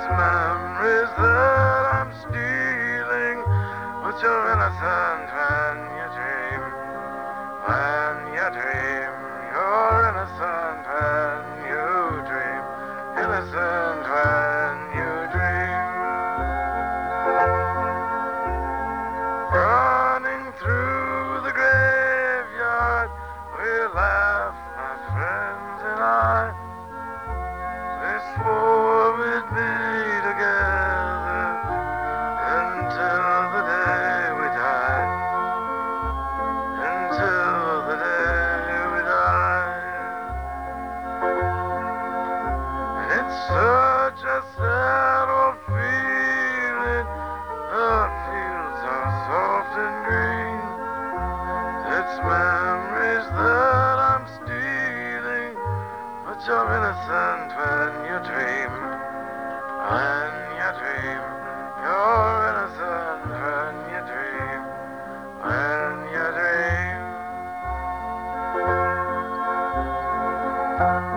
memories that I'm stealing, but you're innocent when you dream. When you dream, you're innocent when you dream. Innocent when you dream. Running through the graveyard, we laughed, my friends and I. We swore we'd be together until the day we died. Until the day we died. And it's such a sad old feeling. The fields are soft and green. It's memories that I'm stealing, but you're innocent when you dream. When you dream, you're innocent when you dream. When you dream.